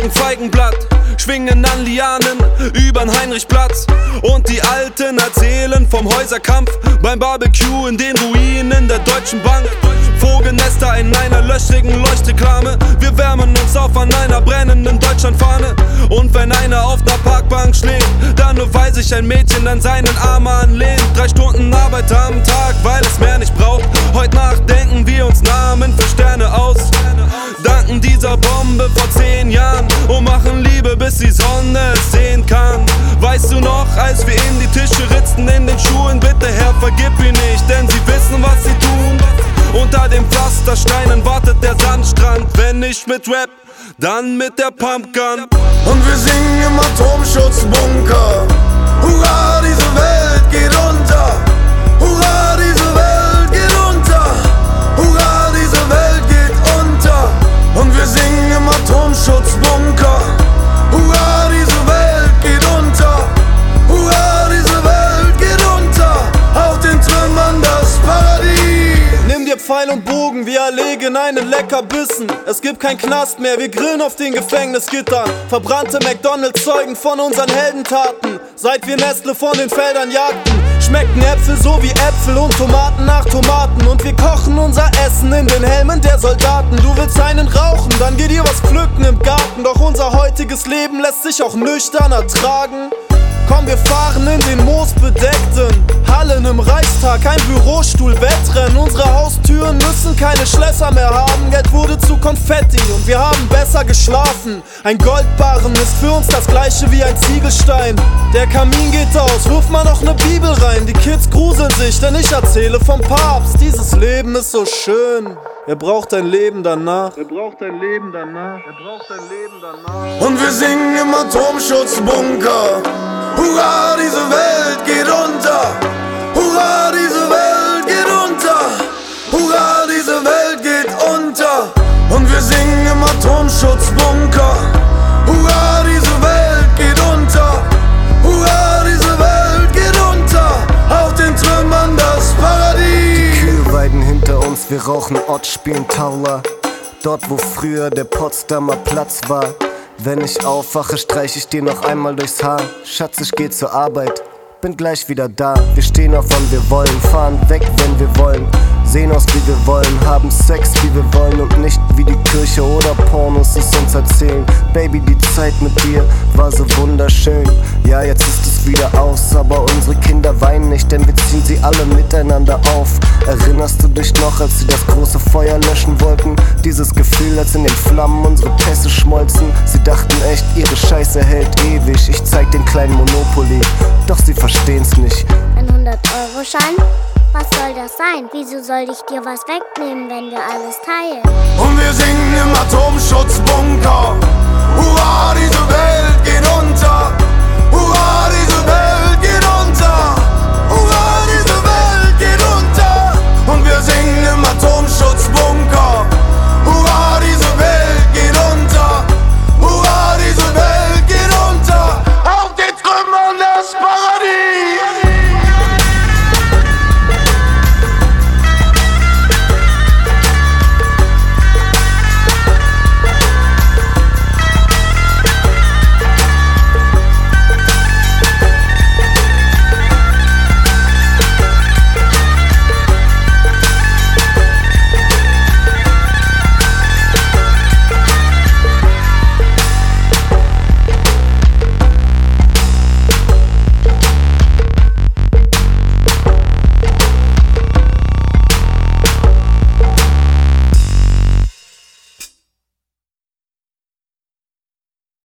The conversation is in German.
tragen Feigenblatt, schwingen an Lianen übern Heinrichplatz. Und die Alten erzählen vom Häuserkampf beim Barbecue in den Ruinen der Deutschen Bank. Vogelnester in einer löchrigen Leuchtreklame. Wir wärmen uns auf an einer brennenden Deutschlandfahne. Und wenn einer auf ner Parkbank schläft, dann nur weil sich ein Mädchen an seinen Arm anlehnt. 3 Stunden Arbeit am Tag, weil es mehr nicht braucht. Heute Nacht denken wir uns Namen für Sterne aus. Danken dieser Bombe vor 10 Jahren und machen Liebe, bis die Sonne es sehen kann. Weißt du noch, als wir in die Tische ritzten in den Schuhen? Bitte Herr, vergib ihn nicht, denn sie wissen, was sie tun. Unter den Pflastersteinen wartet der Sandstrand. Wenn nicht mit Rap, dann mit der Pumpgun. Und wir singen im Atomschutzbunker. Hurra, diese Welt geht unter. Hurra, diese Welt geht unter. Hurra, diese Welt geht unter. Und wir singen im Atomschutzbunker. Hurra, diese Welt geht unter. Hurra, diese Welt geht unter. Auf den Trümmern das Paradies. Nimm dir Pfeil und Bogen, wir erlegen einen Leckerbissen. Es gibt kein Knast mehr, wir grillen auf den Gefängnisgittern. Verbrannte McDonalds zeugen von unseren Heldentaten. Seit wir Nestle von den Feldern jagten, schmecken Äpfel so wie Äpfel und Tomaten nach Tomaten. Und wir kochen unser Essen in den Helmen der Soldaten. Du willst einen rauchen, dann geh dir was pflücken im Garten. Doch unser heutiges Leben lässt sich auch nüchtern ertragen. Komm, wir fahren in den moosbedeckten Hallen im Reichstag, ein Bürostuhl, Wettrennen. Unsere Haustüren müssen keine Schlösser mehr haben. Geld wurde zu Konfetti und wir haben besser geschlafen. Ein Goldbarren ist für uns das gleiche wie ein Ziegelstein. Der Kamin geht aus, wirf mal noch ne Bibel rein. Die Kids gruseln sich, denn ich erzähle vom Papst. Dieses Leben ist so schön, er braucht ein Leben danach. Er braucht ein Leben danach. Er braucht ein Leben danach. Und wir singen im Atomschutzbunker. Hurra, diese Welt geht unter. Hurra, diese Welt geht unter. Hurra, diese Welt geht unter. Und wir singen im Atomschutzbunker. Hurra, diese Welt geht unter. Hurra, diese Welt geht unter. Auf den Trümmern das Paradies. Die Kühe weiden hinter uns, wir rauchen Ott, spielen Taula. Dort, wo früher der Potsdamer Platz war. Wenn ich aufwache, streich ich dir noch einmal durchs Haar. Schatz, ich geh zur Arbeit, bin gleich wieder da. Wir stehen auf, wann wir wollen, fahren weg, wenn wir wollen. Sehen aus, wie wir wollen, haben Sex, wie wir wollen. Und nicht wie die Kirche oder Pornos es uns erzählen. Baby, die Zeit mit dir war so wunderschön. Ja, jetzt ist es wieder aus, aber unsere Kinder weinen nicht, denn wir ziehen sie alle miteinander auf. Erinnerst du dich noch, als sie das große Feuer löschen wollten? Dieses Gefühl, als in den Flammen unsere Pässe schmolzen. Sie dachten echt, ihre Scheiße hält ewig. Ich zeig den kleinen Monopoly, doch sie verstehen's nicht. Ein 100-Euro-Schein? Was soll das sein? Wieso soll ich dir was wegnehmen, wenn wir alles teilen? Und wir singen im Atomschutzbunker. Hurra,